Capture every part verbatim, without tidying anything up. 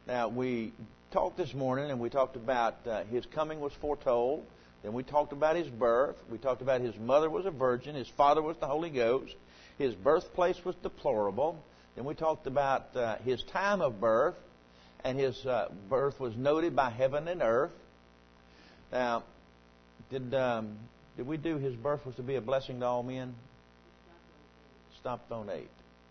Now, we talked this morning, and we talked about uh, His coming was foretold. Then we talked about His birth. We talked about His mother was a virgin. His father was the Holy Ghost. His birthplace was deplorable. Then we talked about uh, His time of birth, and His uh, birth was noted by heaven and earth. Now, did um, did we do His birth was to be a blessing to all men? Stopped on eight.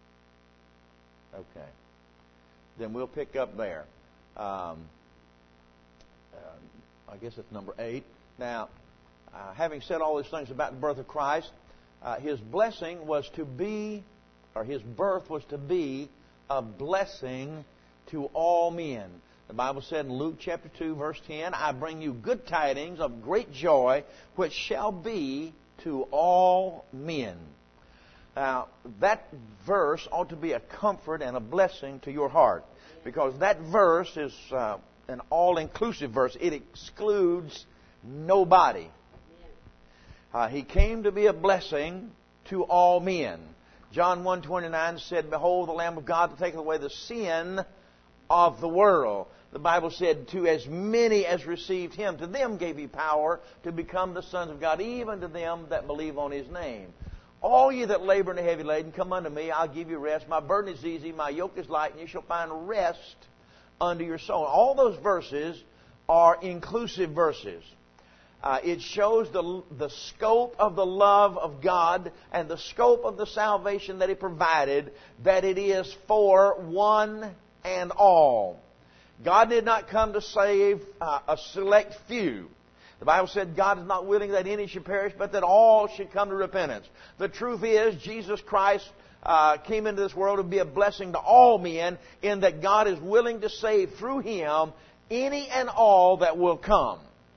Okay. Then we'll pick up there. Um, uh, I guess it's number eight. Now, uh, having said all these things about the birth of Christ, uh, His blessing was to be, or His birth was to be a blessing to all men. The Bible said in Luke chapter two, verse ten, I bring you good tidings of great joy, which shall be to all men. Now, that verse ought to be a comfort and a blessing to your heart, because that verse is uh, an all-inclusive verse. It excludes nobody. Uh, he came to be a blessing to all men. John one twenty-nine said, Behold the Lamb of God to take away the sin of the world. The Bible said, to as many as received Him, to them gave He power to become the sons of God, even to them that believe on His name. All ye that labor and are heavy laden, come unto me, I'll give you rest. My burden is easy, my yoke is light, and you shall find rest unto your soul. All those verses are inclusive verses. Uh, it shows the, the scope of the love of God and the scope of the salvation that He provided, that it is for one and all. God did not come to save uh, a select few. The Bible said God is not willing that any should perish, but that all should come to repentance. The truth is, Jesus Christ uh, came into this world to be a blessing to all men, in that God is willing to save through Him any and all that will come.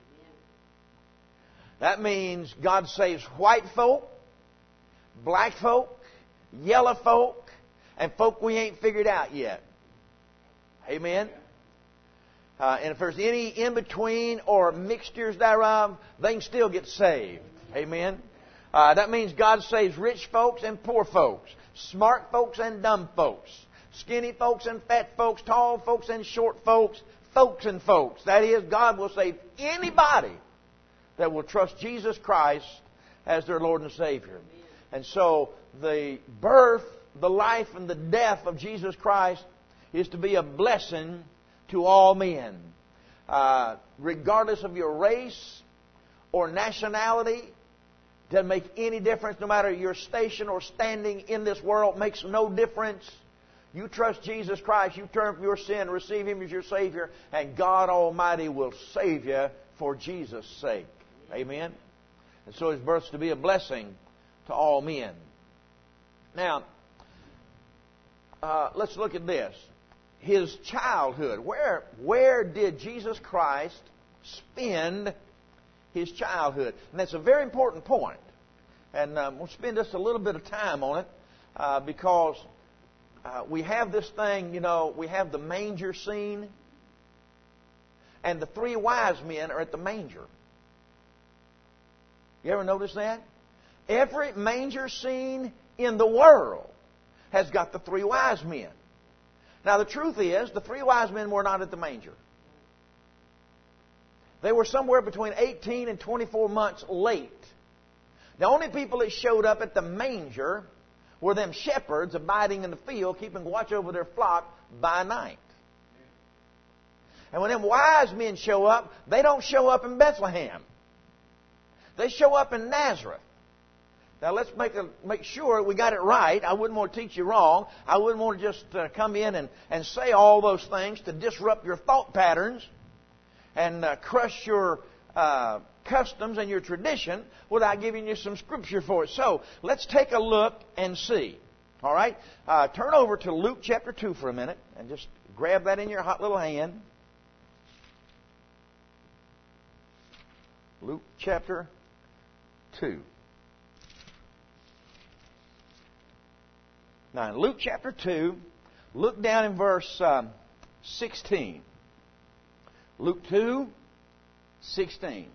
That means God saves white folk, black folk, yellow folk, and folk we ain't figured out yet. Amen? Uh, and if there's any in-between or mixtures thereof, they can still get saved. Amen? Uh, that means God saves rich folks and poor folks, smart folks and dumb folks, skinny folks and fat folks, tall folks and short folks, folks and folks. That is, God will save anybody that will trust Jesus Christ as their Lord and Savior. And so the birth, the life, and the death of Jesus Christ is to be a blessing to all men. Uh, regardless of your race or nationality, doesn't make any difference. No matter your station or standing in this world, makes no difference. You trust Jesus Christ, you turn from your sin, receive Him as your Savior, and God Almighty will save you for Jesus' sake. Amen? And so His birth is to be a blessing to all men. Now, uh, let's look at this. His childhood. Where, where did Jesus Christ spend His childhood? And that's a very important point. And um, we'll spend just a little bit of time on it uh, because uh, we have this thing, you know, we have the manger scene, and the three wise men are at the manger. You ever notice that? Every manger scene in the world has got the three wise men. Now, the truth is, the three wise men were not at the manger. They were somewhere between eighteen and twenty-four months late. The only people that showed up at the manger were them shepherds abiding in the field, keeping watch over their flock by night. And when them wise men show up, they don't show up in Bethlehem. They show up in Nazareth. Now, let's make a, make sure we got it right. I wouldn't want to teach you wrong. I wouldn't want to just uh, come in and, and say all those things to disrupt your thought patterns and uh, crush your uh, customs and your tradition without giving you some scripture for it. So, let's take a look and see. All right? Uh, turn over to Luke chapter two for a minute and just grab that in your hot little hand. Luke chapter two. Now, in Luke chapter two, look down in verse um, sixteen. Luke two, sixteen.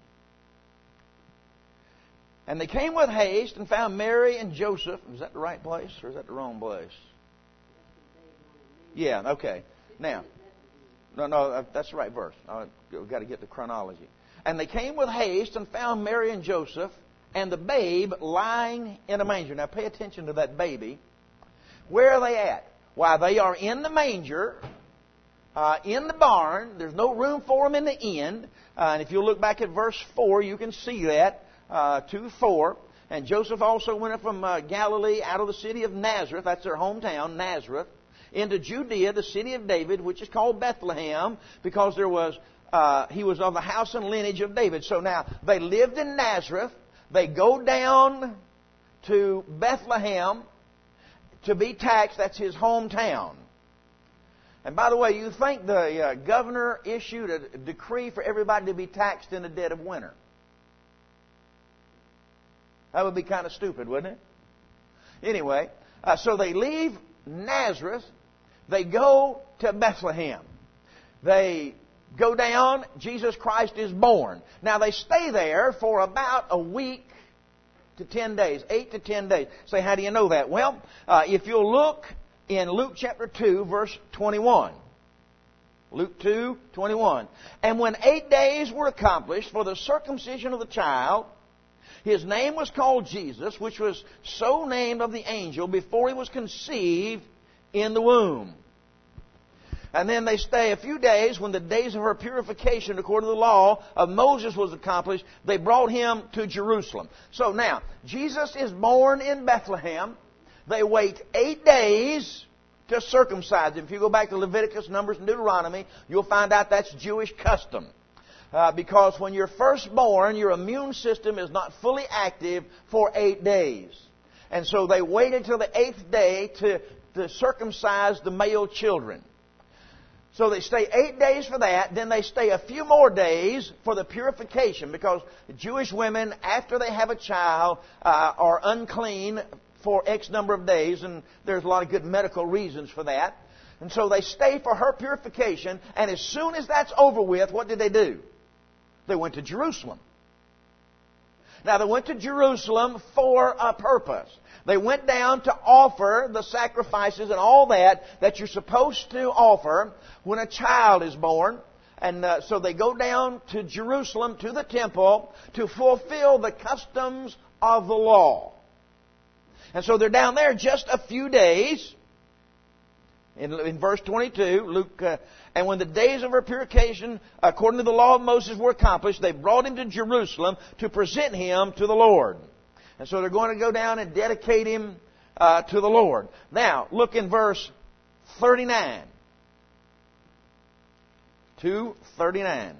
And they came with haste and found Mary and Joseph. Is that the right place or is that the wrong place? Yeah, okay. Now, No, no, that's the right verse. I've got to get the chronology. And they came with haste and found Mary and Joseph and the babe lying in a manger. Now pay attention to that baby. Where are they at? Why, they are in the manger, uh, in the barn. There's no room for them in the inn. Uh, and if you look back at verse four, you can see that, uh, two four. And Joseph also went up from uh, Galilee out of the city of Nazareth, that's their hometown, Nazareth, into Judea, the city of David, which is called Bethlehem, because there was uh, he was of the house and lineage of David. So now, they lived in Nazareth. They go down to Bethlehem to be taxed. That's his hometown. And by the way, you think the uh, governor issued a decree for everybody to be taxed in the dead of winter? That would be kind of stupid, wouldn't it? Anyway, uh, so they leave Nazareth. They go to Bethlehem. They go down. Jesus Christ is born. Now they stay there for about a week to ten days, eight to ten days. Say, how do you know that? Well, uh, if you'll look in Luke chapter two, verse twenty-one. Luke two, twenty-one. And when eight days were accomplished for the circumcision of the child, his name was called Jesus, which was so named of the angel before he was conceived in the womb. And then they stay a few days. When the days of her purification according to the law of Moses was accomplished, they brought him to Jerusalem. So now, Jesus is born in Bethlehem. They wait eight days to circumcise him. If you go back to Leviticus, Numbers, and Deuteronomy, you'll find out that's Jewish custom. Uh, because when you're first born, your immune system is not fully active for eight days. And so they wait until the eighth day to, to circumcise the male children. So they stay eight days for that. Then they stay a few more days for the purification, because Jewish women, after they have a child, uh, are unclean for X number of days. And there's a lot of good medical reasons for that. And so they stay for her purification. And as soon as that's over with, what did they do? They went to Jerusalem. Now, they went to Jerusalem for a purpose. They went down to offer the sacrifices and all that that you're supposed to offer when a child is born. And uh, so they go down to Jerusalem, to the temple, to fulfill the customs of the law. And so they're down there just a few days. In, in verse twenty-two, Luke, uh, and when the days of her purification, according to the law of Moses, were accomplished, they brought him to Jerusalem to present him to the Lord. And so they're going to go down and dedicate him uh, to the Lord. Now, look in verse thirty-nine. two thirty-nine.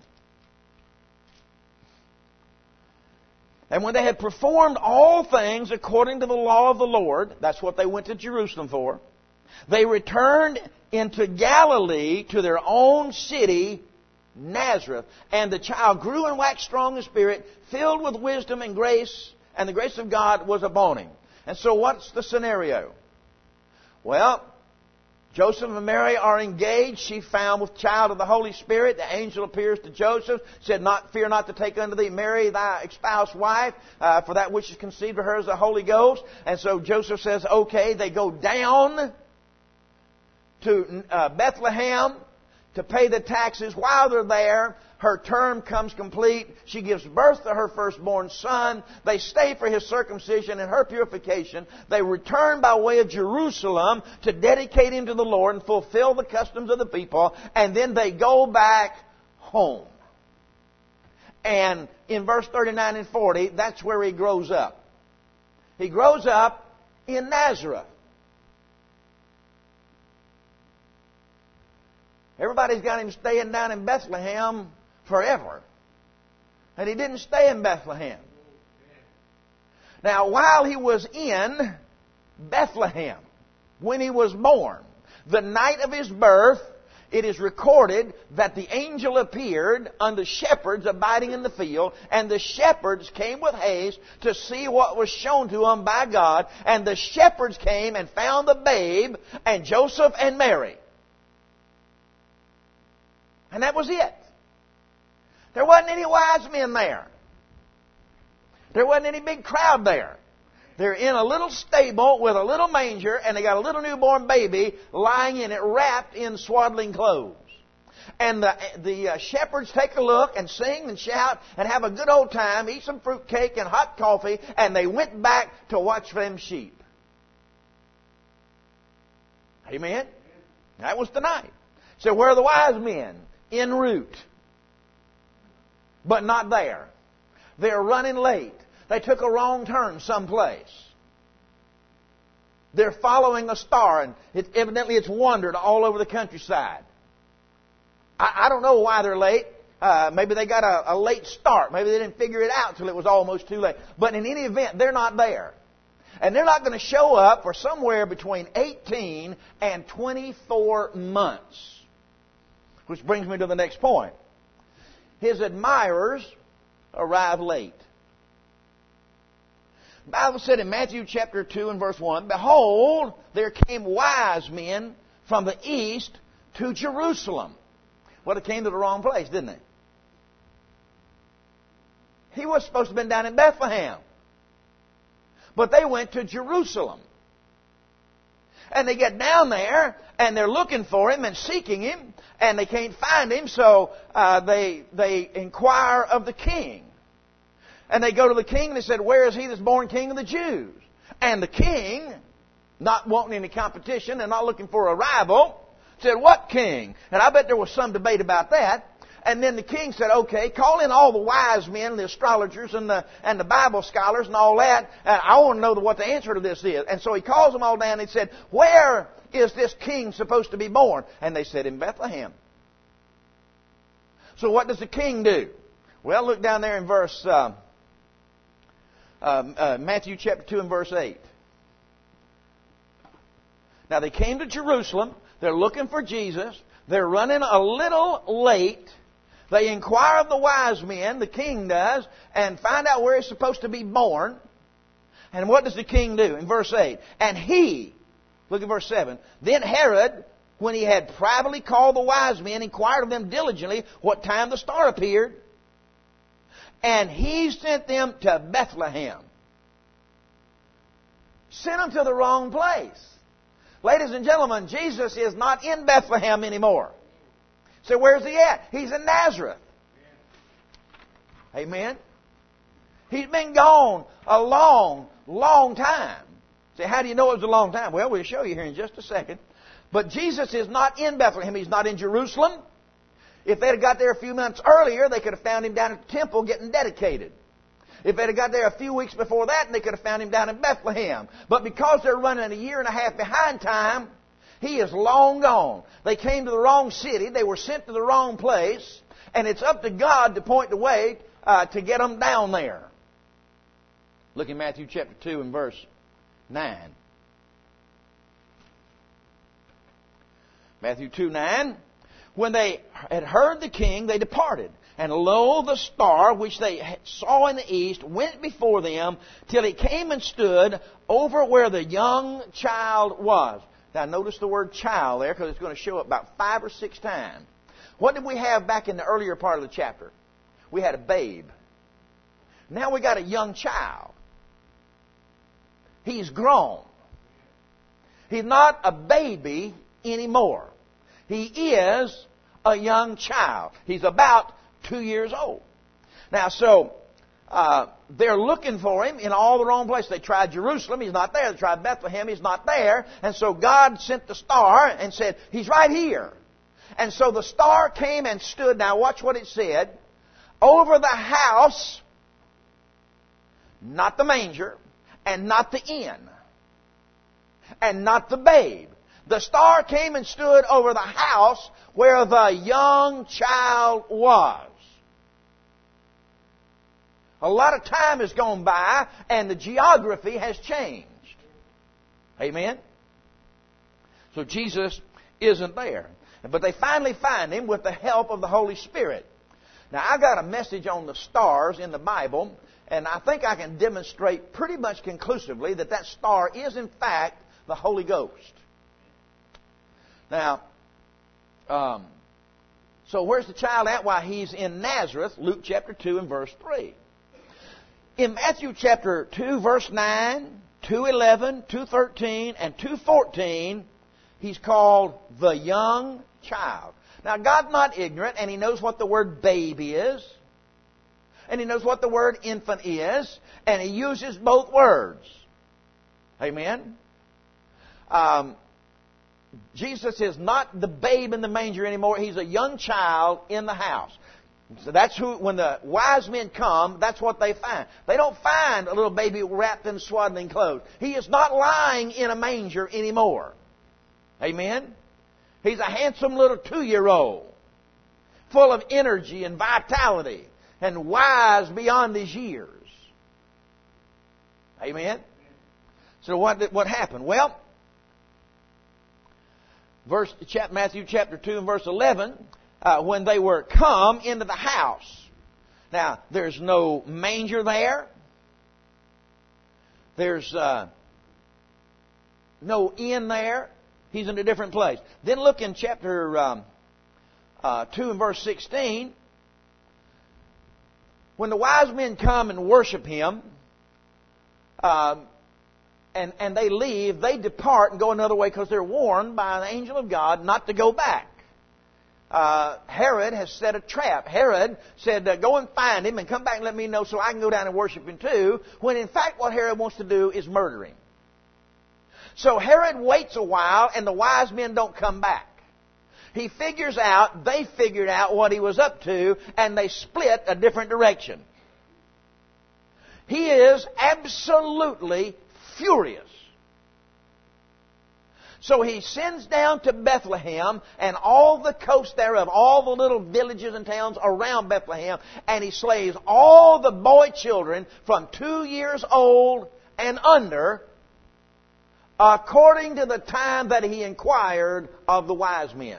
And when they had performed all things according to the law of the Lord, that's what they went to Jerusalem for, they returned into Galilee to their own city, Nazareth. And the child grew and waxed strong in spirit, filled with wisdom and grace, and the grace of God was upon him. And so what's the scenario? Well, Joseph and Mary are engaged. She found with child of the Holy Spirit. The angel appears to Joseph, said, "Not fear not to take unto thee Mary, thy espoused wife, uh, for that which is conceived of her is the Holy Ghost." And so Joseph says, okay. They go down to uh, Bethlehem to pay the taxes. While they're there, her term comes complete. She gives birth to her firstborn son. They stay for his circumcision and her purification. They return by way of Jerusalem to dedicate him to the Lord and fulfill the customs of the people. And then they go back home. And in verse thirty-nine and forty, that's where he grows up. He grows up in Nazareth. Everybody's got him staying down in Bethlehem forever. And he didn't stay in Bethlehem. Now, while he was in Bethlehem, when he was born, the night of his birth, it is recorded that the angel appeared unto shepherds abiding in the field, and the shepherds came with haste to see what was shown to them by God. And the shepherds came and found the babe and Joseph and Mary. And that was it. There wasn't any wise men there. There wasn't any big crowd there. They're in a little stable with a little manger, and they got a little newborn baby lying in it, wrapped in swaddling clothes. And the, the uh, shepherds take a look and sing and shout and have a good old time, eat some fruit cake and hot coffee, and they went back to watch them sheep. Amen? That was the night. So where are the wise men? En route. But not there. They're running late. They took a wrong turn someplace. They're following a star, and it, evidently it's wandered all over the countryside. I, I don't know why they're late. Uh, maybe they got a, a late start. Maybe they didn't figure it out until it was almost too late. But in any event, they're not there. And they're not going to show up for somewhere between eighteen and twenty-four months. Which brings me to the next point. His admirers arrive late. The Bible said in Matthew chapter two and verse one, "Behold, there came wise men from the east to Jerusalem." Well, they came to the wrong place, didn't they? He was supposed to have been down in Bethlehem. But they went to Jerusalem. And they get down there, and they're looking for Him and seeking Him, and they can't find Him, so uh, they they inquire of the king. And they go to the king and they said, "Where is He that's born King of the Jews?" And the king, not wanting any competition and not looking for a rival, said, "What king?" And I bet there was some debate about that. And then the king said, "Okay, call in all the wise men, the astrologers and the and the Bible scholars and all that. And I want to know what the answer to this is." And so he calls them all down and he said, "Where is this king supposed to be born?" And they said, "In Bethlehem." So what does the king do? Well, look down there in verse uh, uh, uh, Matthew chapter two and verse eight. Now they came to Jerusalem. They're looking for Jesus. They're running a little late. They inquire of the wise men, the king does, and find out where He's supposed to be born. And what does the king do? In verse eight, "And he," look at verse seven, "Then Herod, when he had privately called the wise men, inquired of them diligently what time the star appeared. And he sent them to Bethlehem." Sent them to the wrong place. Ladies and gentlemen, Jesus is not in Bethlehem anymore. So where's He at? He's in Nazareth. Amen? He's been gone a long, long time. Say, how do you know it was a long time? Well, we'll show you here in just a second. But Jesus is not in Bethlehem. He's not in Jerusalem. If they'd have got there a few months earlier, they could have found Him down at the temple getting dedicated. If they'd have got there a few weeks before that, they could have found Him down in Bethlehem. But because they're running a year and a half behind time, He is long gone. They came to the wrong city. They were sent to the wrong place. And it's up to God to point the way uh, to get them down there. Look in Matthew chapter two and verse nine. Matthew two nine. "When they had heard the king, they departed. And lo, the star which they saw in the east went before them till it came and stood over where the young child was." Now notice the word child there, because it's going to show up about five or six times. What did we have back in the earlier part of the chapter? We had a babe. Now we got a young child. He's grown. He's not a baby anymore. He is a young child. He's about two years old. Now, so uh, they're looking for Him in all the wrong places. They tried Jerusalem. He's not there. They tried Bethlehem. He's not there. And so God sent the star and said, He's right here. And so the star came and stood. Now watch what it said. Over the house, not the manger, and not the inn, and not the babe. The star came and stood over the house where the young child was. A lot of time has gone by and the geography has changed. Amen? So Jesus isn't there. But they finally find Him with the help of the Holy Spirit. Now, I've got a message on the stars in the Bible, and I think I can demonstrate pretty much conclusively that that star is, in fact, the Holy Ghost. Now, um, so where's the child at? Why, He's in Nazareth, Luke chapter two and verse three. In Matthew chapter two, verse nine, two eleven, two thirteen, and two fourteen, He's called the young child. Now, God's not ignorant, and He knows what the word baby is, and He knows what the word infant is, and He uses both words. Amen? Um, Jesus is not the babe in the manger anymore. He's a young child in the house. So that's who, when the wise men come, that's what they find. They don't find a little baby wrapped in swaddling clothes. He is not lying in a manger anymore. Amen? He's a handsome little two-year-old, full of energy and vitality, and wise beyond his years. Amen? So what, what happened? Well, verse, Matthew chapter two and verse eleven, uh, when they were come into the house. Now, there's no manger there. There's uh, no inn there. He's in a different place. Then look in chapter um, uh, two and verse sixteen. When the wise men come and worship Him, um, and, and they leave, they depart and go another way because they're warned by an angel of God not to go back. Uh, Herod has set a trap. Herod said, uh, go and find him and come back and let me know so I can go down and worship him too, when in fact what Herod wants to do is murder him. So Herod waits a while and the wise men don't come back. He figures out, they figured out what he was up to, and they split a different direction. He is absolutely furious. So he sends down to Bethlehem and all the coast thereof, all the little villages and towns around Bethlehem, and he slays all the boy children from two years old and under, according to the time that he inquired of the wise men.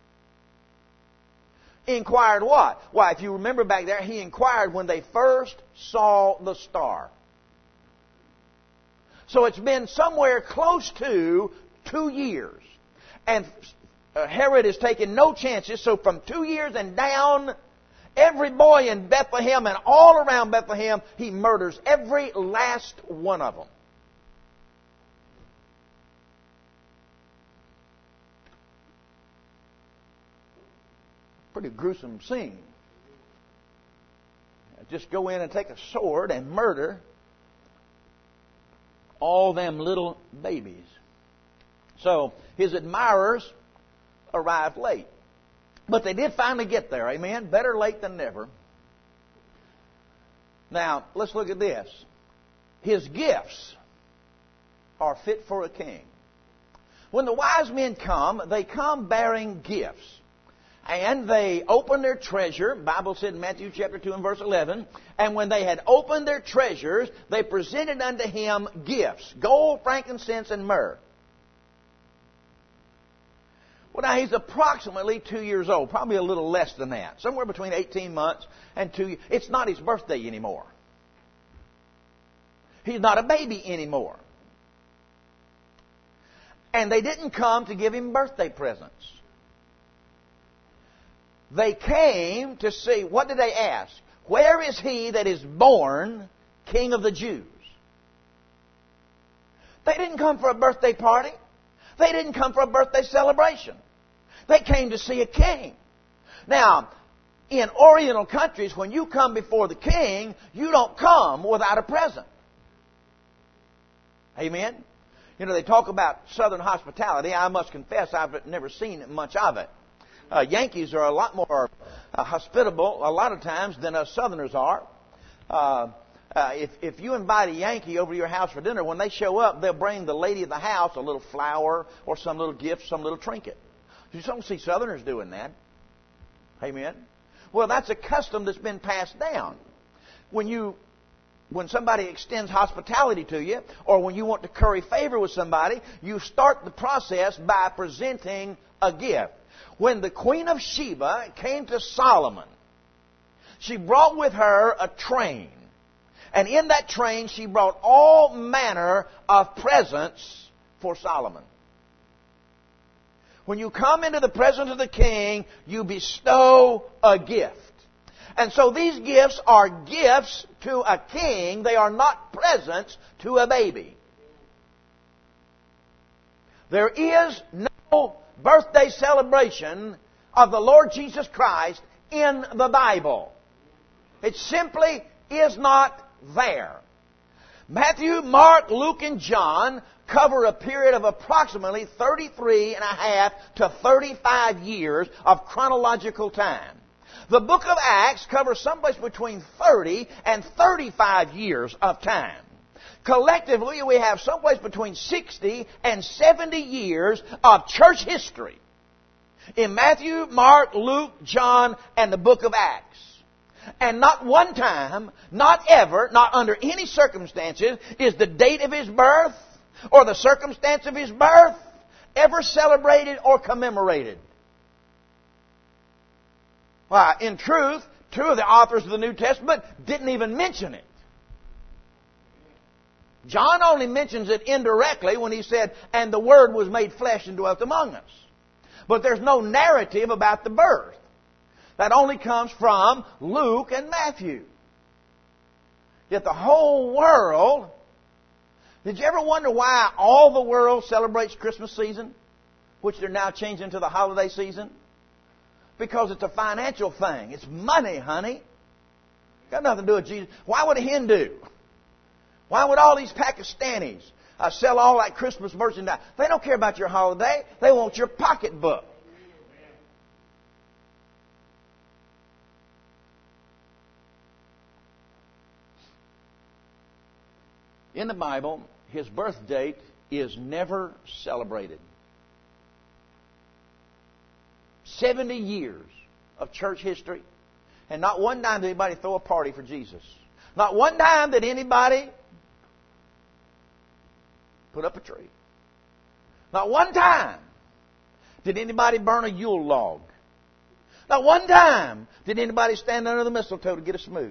Inquired what? Why, if you remember back there, he inquired when they first saw the star. So it's been somewhere close to two years. And Herod has taken no chances. So from two years and down, every boy in Bethlehem and all around Bethlehem, he murders every last one of them. Pretty gruesome scene. Just go in and take a sword and murder all them little babies. So his admirers arrived late. But they did finally get there, amen? Better late than never. Now, let's look at this. His gifts are fit for a king. When the wise men come, they come bearing gifts. And they opened their treasure, the Bible said in Matthew chapter two and verse eleven, and when they had opened their treasures, they presented unto him gifts, gold, frankincense, and myrrh. Well, now he's approximately two years old, probably a little less than that, somewhere between eighteen months and two years. It's not his birthday anymore. He's not a baby anymore. And they didn't come to give him birthday presents. They came to see, what did they ask? Where is he that is born King of the Jews? They didn't come for a birthday party. They didn't come for a birthday celebration. They came to see a king. Now, in Oriental countries, when you come before the king, you don't come without a present. Amen? You know, they talk about Southern hospitality. I must confess I've never seen much of it. Uh, Yankees are a lot more uh, hospitable a lot of times than us Southerners are. Uh, uh, if, if you invite a Yankee over to your house for dinner, when they show up, they'll bring the lady of the house a little flower or some little gift, some little trinket. You don't see Southerners doing that. Amen? Well, that's a custom that's been passed down. When you, when somebody extends hospitality to you, or when you want to curry favor with somebody, you start the process by presenting a gift. When the Queen of Sheba came to Solomon, she brought with her a train. And in that train, she brought all manner of presents for Solomon. When you come into the presence of the king, you bestow a gift. And so these gifts are gifts to a king. They are not presents to a baby. There is no birthday celebration of the Lord Jesus Christ in the Bible. It simply is not there. Matthew, Mark, Luke, and John cover a period of approximately thirty-three and a half to thirty-five years of chronological time. The book of Acts covers someplace between thirty and thirty-five years of time. Collectively, we have someplace between sixty and seventy years of church history in Matthew, Mark, Luke, John, and the book of Acts. And not one time, not ever, not under any circumstances, is the date of His birth or the circumstance of His birth ever celebrated or commemorated. Why, in truth, two of the authors of the New Testament didn't even mention it. John only mentions it indirectly when he said, and the Word was made flesh and dwelt among us. But there's no narrative about the birth. That only comes from Luke and Matthew. Yet the whole world, did you ever wonder why all the world celebrates Christmas season, which they're now changing to the holiday season? Because it's a financial thing. It's money, honey. Got nothing to do with Jesus. Why would a Hindu? Why would all these Pakistanis uh, sell all that Christmas merchandise? They don't care about your holiday. They want your pocketbook. In the Bible, His birth date is never celebrated. Seventy years of church history, and not one time did anybody throw a party for Jesus. Not one time did anybody put up a tree. Not one time did anybody burn a Yule log. Not one time did anybody stand under the mistletoe to get a smooch.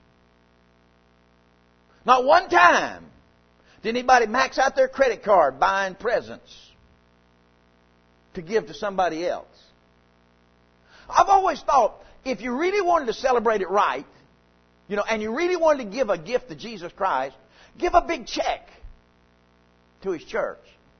Not one time did anybody max out their credit card buying presents to give to somebody else. I've always thought, if you really wanted to celebrate it right, you know, and you really wanted to give a gift to Jesus Christ, give a big check to His church.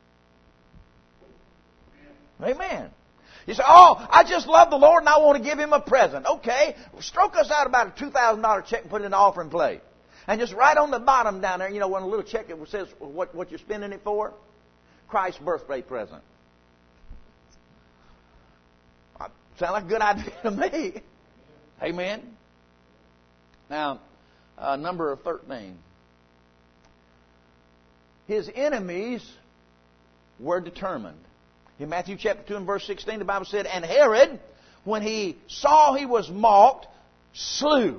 Amen. You say, oh, I just love the Lord and I want to give Him a present. Okay, stroke us out about a two thousand dollars check and put it in the offering plate. And just right on the bottom down there, you know, one little check that says what, what you're spending it for. Christ's birthday present. Sound like a good idea to me. Amen. Now, uh, number thirteen. His enemies were determined. In Matthew chapter two and verse sixteen, the Bible said, and Herod, when he saw he was mocked, slew.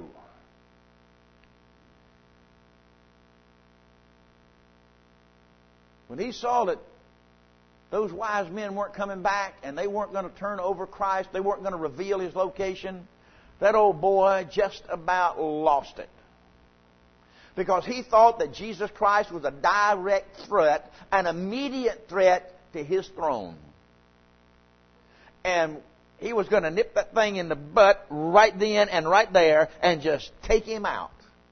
When he saw that those wise men weren't coming back and they weren't going to turn over Christ, they weren't going to reveal His location, that old boy just about lost it. Because he thought that Jesus Christ was a direct threat, an immediate threat to His throne. And he was going to nip that thing in the butt right then and right there and just take Him out.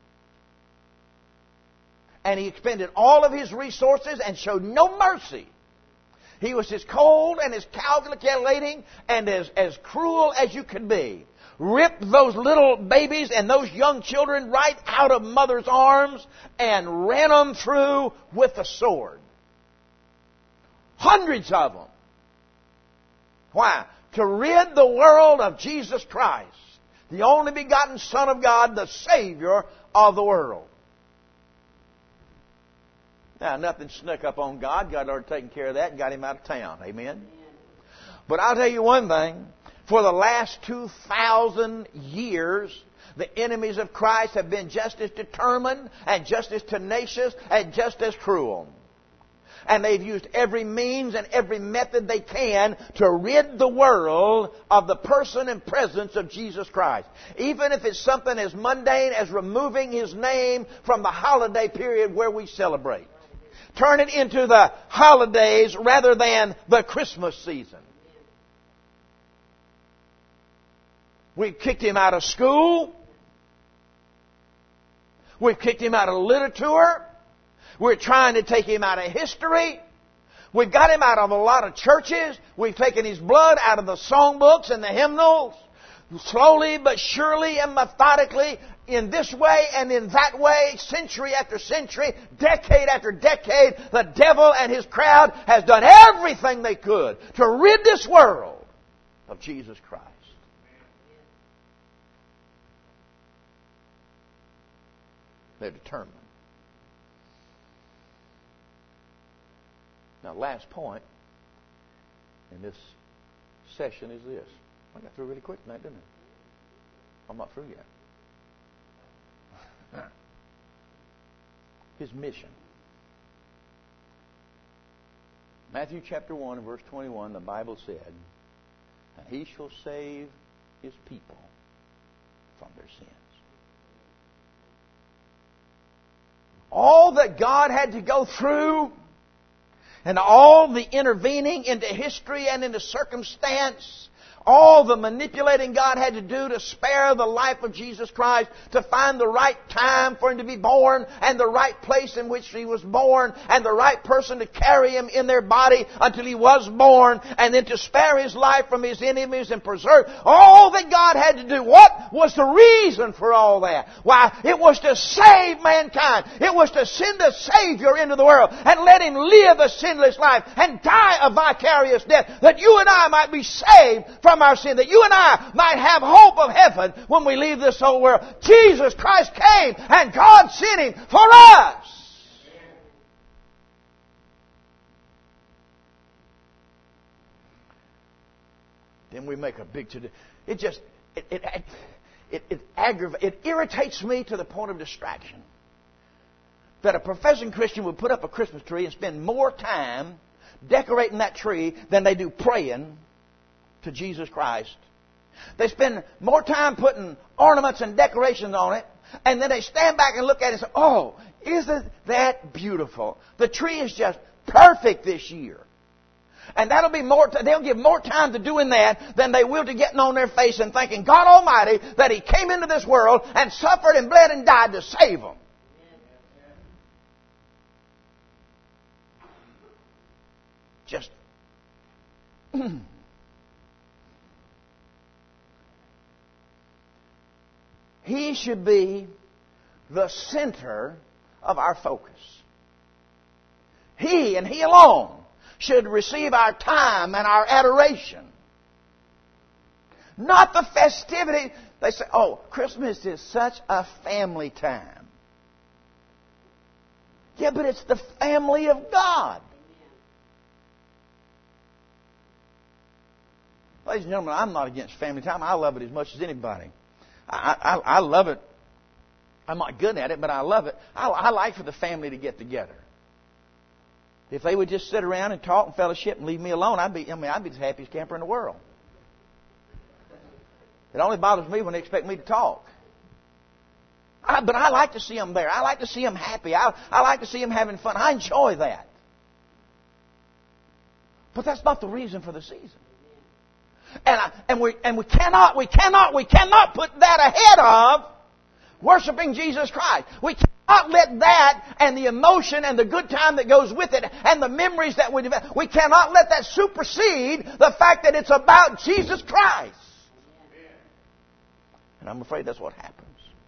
And he expended all of his resources and showed no mercy. He was as cold and as calculating and as, as cruel as you could be. Ripped those little babies and those young children right out of mother's arms and ran them through with a sword. Hundreds of them. Why? To rid the world of Jesus Christ, the only begotten Son of God, the Savior of the world. Now, nothing snuck up on God. God had already taken care of that and got Him out of town. Amen? Amen. But I'll tell you one thing. For the last two thousand years, the enemies of Christ have been just as determined and just as tenacious and just as cruel. And they've used every means and every method they can to rid the world of the person and presence of Jesus Christ. Even if it's something as mundane as removing His name from the holiday period where we celebrate. Turn it into the holidays rather than the Christmas season. We've kicked Him out of school. We've kicked Him out of literature. We're trying to take Him out of history. We've got Him out of a lot of churches. We've taken His blood out of the songbooks and the hymnals. Slowly but surely and methodically, in this way and in that way, century after century, decade after decade, the devil and his crowd has done everything they could to rid this world of Jesus Christ. They're determined. Now, last point in this session is this. I got through really quick tonight, didn't I? I'm not through yet. His mission. Matthew chapter one, verse twenty-one, the Bible said, "And He shall save His people from their sins." All that God had to go through, and all the intervening into history and into circumstance, all the manipulating God had to do to spare the life of Jesus Christ, to find the right time for Him to be born, and the right place in which He was born, and the right person to carry Him in their body until He was born, and then to spare His life from His enemies and preserve all that God had to do. What was the reason for all that? Why, it was to save mankind. It was to send a Savior into the world and let Him live a sinless life and die a vicarious death, that you and I might be saved from our sin, that you and I might have hope of heaven when we leave this old world. Jesus Christ came and God sent Him for us. Then we make a big to-do. It just, it, it, it, it aggravates, it irritates me to the point of distraction that a professing Christian would put up a Christmas tree and spend more time decorating that tree than they do praying to Jesus Christ. They spend more time putting ornaments and decorations on it, and then they stand back and look at it and say, "Oh, isn't that beautiful? The tree is just perfect this year." And that'll be more, they'll give more time to doing that than they will to getting on their face and thanking God Almighty that He came into this world and suffered and bled and died to save them. Just He should be the center of our focus. He and He alone should receive our time and our adoration. Not the festivity. They say, "Oh, Christmas is such a family time." Yeah, but it's the family of God. Ladies and gentlemen, I'm not against family time. I love it as much as anybody. I, I, I love it. I'm not good at it, but I love it. I, I like for the family to get together. If they would just sit around and talk and fellowship and leave me alone, I'd be, I mean, I'd be the happiest camper in the world. It only bothers me when they expect me to talk. I, but I like to see them there. I like to see them happy. I, I like to see them having fun. I enjoy that. But that's not the reason for the season. And, I, and, we, and we cannot, we cannot, we cannot put that ahead of worshiping Jesus Christ. We cannot let that and the emotion and the good time that goes with it and the memories that we develop, we cannot let that supersede the fact that it's about Jesus Christ. And I'm afraid that's what happens.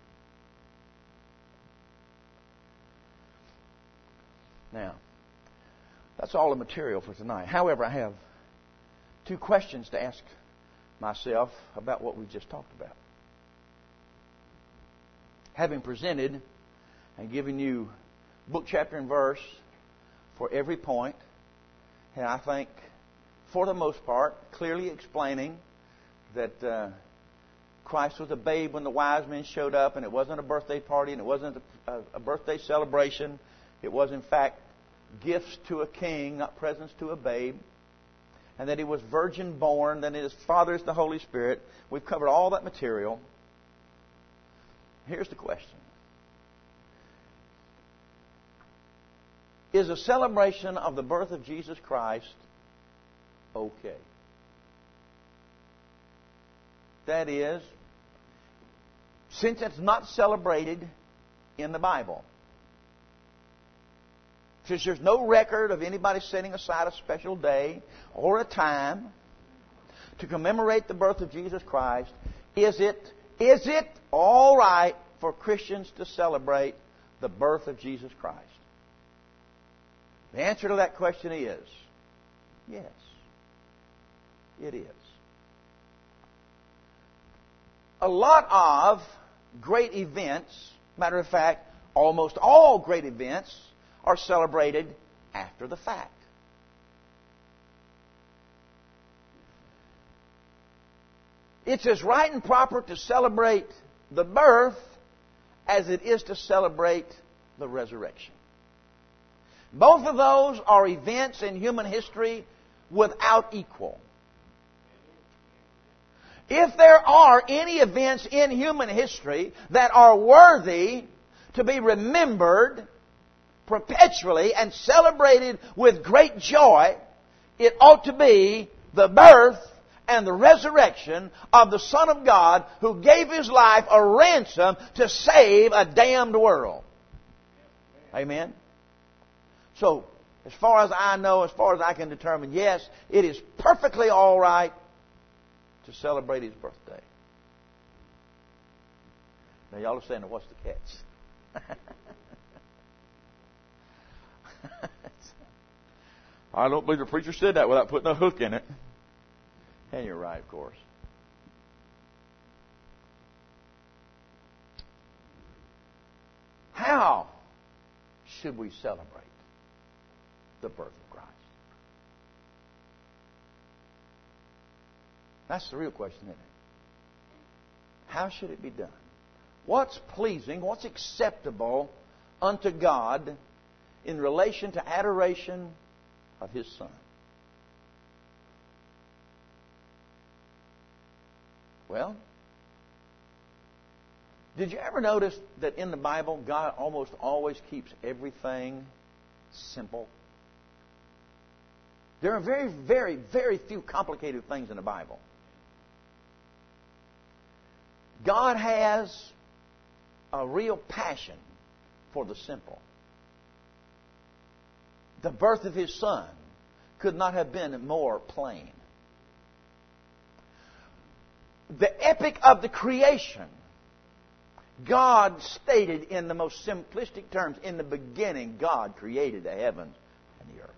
Now, that's all the material for tonight. However, I have two questions to ask myself about what we just talked about. Having presented and given you book, chapter, and verse for every point, and I think, for the most part, clearly explaining that uh, Christ was a babe when the wise men showed up, and it wasn't a birthday party, and it wasn't a, a birthday celebration. It was, in fact, gifts to a king, not presents to a babe. And that He was virgin born, that His Father is the Holy Spirit. We've covered all that material. Here's the question. Is a celebration of the birth of Jesus Christ okay? That is, since it's not celebrated in the Bible, since there's no record of anybody setting aside a special day or a time to commemorate the birth of Jesus Christ, is it is it all right for Christians to celebrate the birth of Jesus Christ? The answer to that question is yes. It is. A lot of great events, matter of fact, almost all great events are celebrated after the fact. It's as right and proper to celebrate the birth as it is to celebrate the resurrection. Both of those are events in human history without equal. If there are any events in human history that are worthy to be remembered perpetually and celebrated with great joy, it ought to be the birth and the resurrection of the Son of God who gave His life a ransom to save a damned world. Amen? So, as far as I know, as far as I can determine, yes, it is perfectly all right to celebrate His birthday. Now, y'all are saying, what's the catch? I don't believe the preacher said that without putting a hook in it. And you're right, of course. How should we celebrate the birth of Christ? That's the real question, isn't it? How should it be done? What's pleasing, what's acceptable unto God in relation to adoration of His Son? Well, did you ever notice that in the Bible, God almost always keeps everything simple? There are very, very, very few complicated things in the Bible. God has a real passion for the simple. The birth of His Son could not have been more plain. The epic of the creation, God stated in the most simplistic terms, in the beginning, God created the heavens and the earth.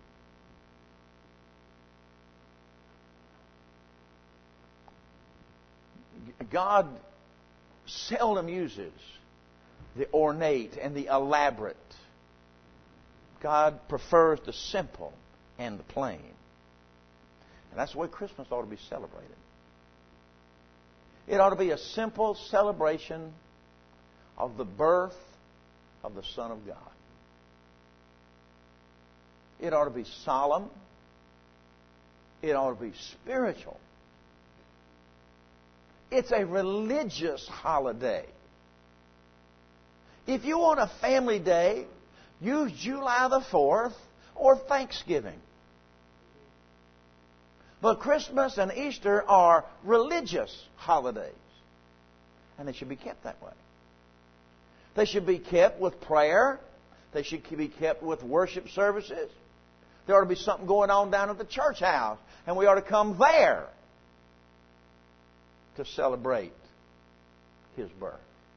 God seldom uses the ornate and the elaborate. God prefers the simple and the plain. And that's the way Christmas ought to be celebrated. It ought to be a simple celebration of the birth of the Son of God. It ought to be solemn. It ought to be spiritual. It's a religious holiday. If you want a family day, use July the fourth or Thanksgiving. But Christmas and Easter are religious holidays. And they should be kept that way. They should be kept with prayer. They should be kept with worship services. There ought to be something going on down at the church house. And we ought to come there to celebrate His birth.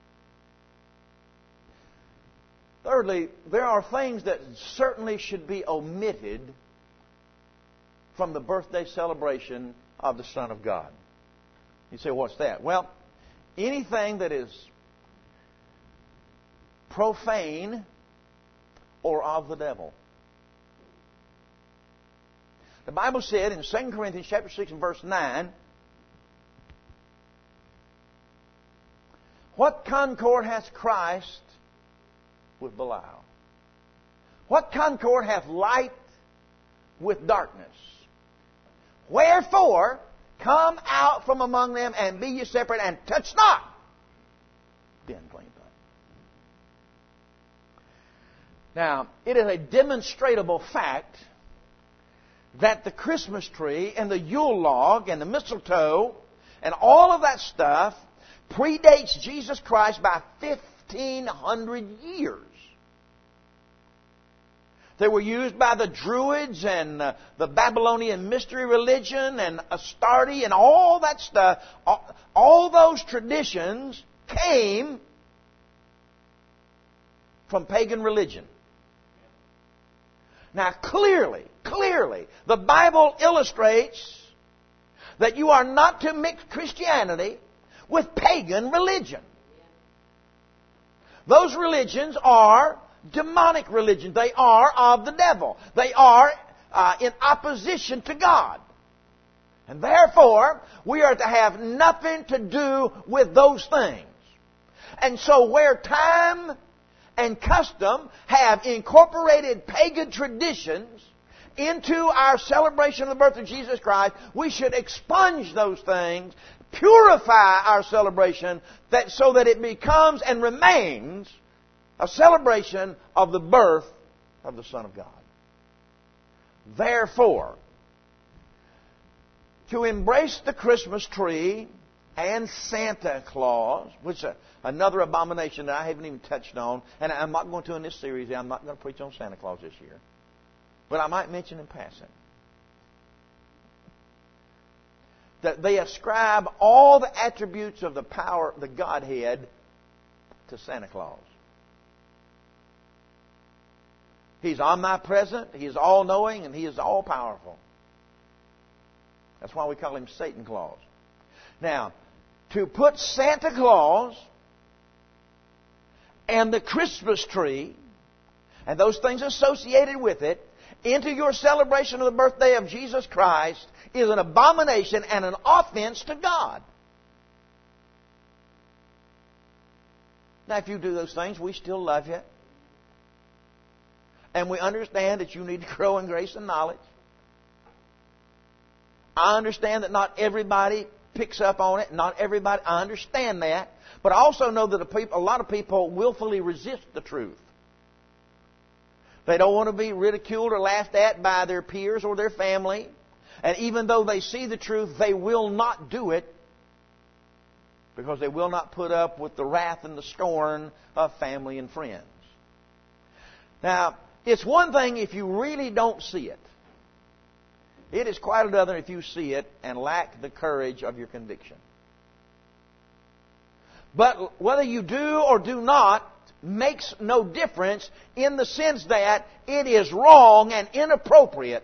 Thirdly, there are things that certainly should be omitted from the birthday celebration of the Son of God. You say, what's that? Well, anything that is profane or of the devil. The Bible said in Second Corinthians chapter six and verse nine, what concord hath Christ with Belial? What concord hath light with darkness? Wherefore, come out from among them and be ye separate and touch not the unclean thing. Now, it is a demonstrable fact that the Christmas tree and the Yule log and the mistletoe and all of that stuff predates Jesus Christ by fifteen hundred years. They were used by the Druids and uh, the Babylonian mystery religion and Astarte and all that stuff. All, all those traditions came from pagan religion. Now clearly, clearly, the Bible illustrates that you are not to mix Christianity with pagan religion. Those religions are demonic religions. They are of the devil. They are uh, in opposition to God. And therefore, we are to have nothing to do with those things. And so where time and custom have incorporated pagan traditions into our celebration of the birth of Jesus Christ, we should expunge those things, purify our celebration that so that it becomes and remains a celebration of the birth of the Son of God. Therefore, to embrace the Christmas tree and Santa Claus, which is another abomination that I haven't even touched on, and I'm not going to in this series, I'm not going to preach on Santa Claus this year, but I might mention in passing that they ascribe all the attributes of the power, the Godhead, to Santa Claus. He's omnipresent, He is all-knowing, and He is all-powerful. That's why we call Him Satan Claus. Now, to put Santa Claus and the Christmas tree and those things associated with it into your celebration of the birthday of Jesus Christ is an abomination and an offense to God. Now, if you do those things, we still love you. And we understand that you need to grow in grace and knowledge. I understand that not everybody picks up on it. Not everybody, I understand that. But I also know that a, people, a lot of people willfully resist the truth. They don't want to be ridiculed or laughed at by their peers or their family. And even though they see the truth, they will not do it because they will not put up with the wrath and the scorn of family and friends. Now, it's one thing if you really don't see it. It is quite another if you see it and lack the courage of your conviction. But whether you do or do not makes no difference in the sense that it is wrong and inappropriate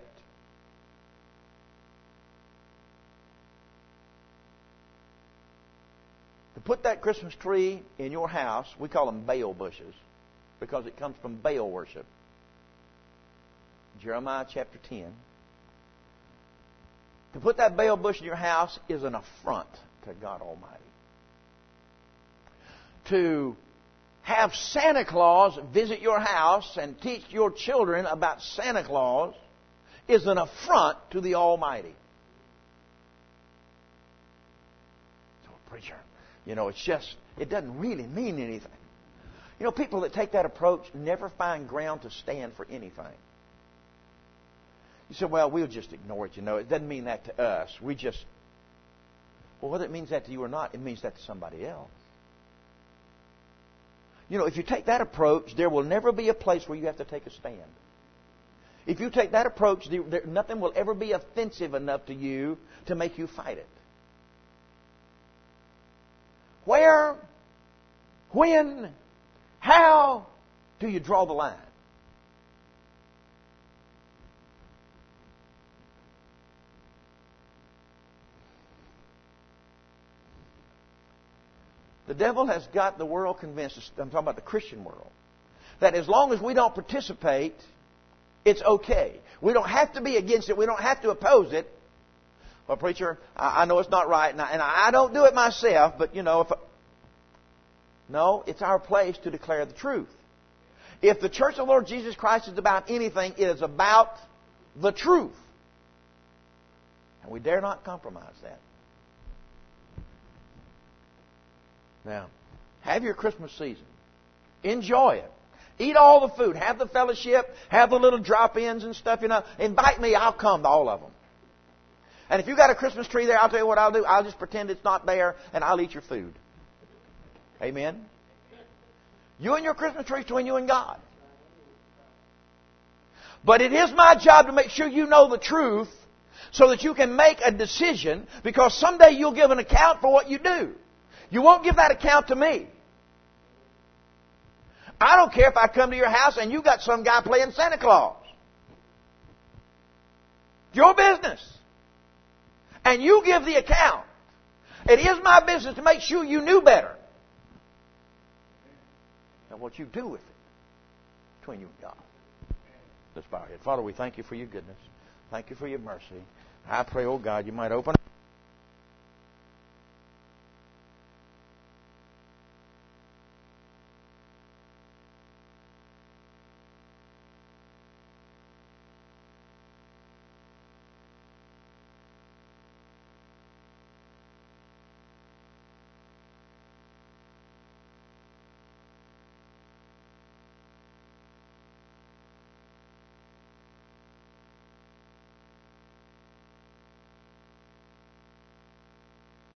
to put that Christmas tree in your house. We call them Baal bushes because it comes from Baal worship. Jeremiah chapter ten. To put that Baal bush in your house is an affront to God Almighty. To have Santa Claus visit your house and teach your children about Santa Claus is an affront to the Almighty. So, preacher, you know, it's just, it doesn't really mean anything. You know, people that take that approach never find ground to stand for anything. You say, well, we'll just ignore it, you know. It doesn't mean that to us. We just... Well, whether it means that to you or not, it means that to somebody else. You know, if you take that approach, there will never be a place where you have to take a stand. If you take that approach, there, nothing will ever be offensive enough to you to make you fight it. Where, when, how do you draw the line? The devil has got the world convinced, I'm talking about the Christian world, that as long as we don't participate, it's okay. We don't have to be against it. We don't have to oppose it. Well, preacher, I, I know it's not right, and I, and I don't do it myself, but, you know, if I, no, it's our place to declare the truth. If the Church of the Lord Jesus Christ is about anything, it is about the truth. And we dare not compromise that. Now, have your Christmas season. Enjoy it. Eat all the food. Have the fellowship. Have the little drop-ins and stuff, you know. Invite me. I'll come to all of them. And if you got a Christmas tree there, I'll tell you what I'll do. I'll just pretend it's not there, and I'll eat your food. Amen? You and your Christmas tree between you and God. But it is my job to make sure you know the truth so that you can make a decision, because someday you'll give an account for what you do. You won't give that account to me. I don't care if I come to your house and you got some guy playing Santa Claus. It's your business. And you give the account. It is my business to make sure you knew better. And what you do with it, between you and God. Let's bow our head. Father, we thank you for your goodness. Thank you for your mercy. I pray, oh God, you might open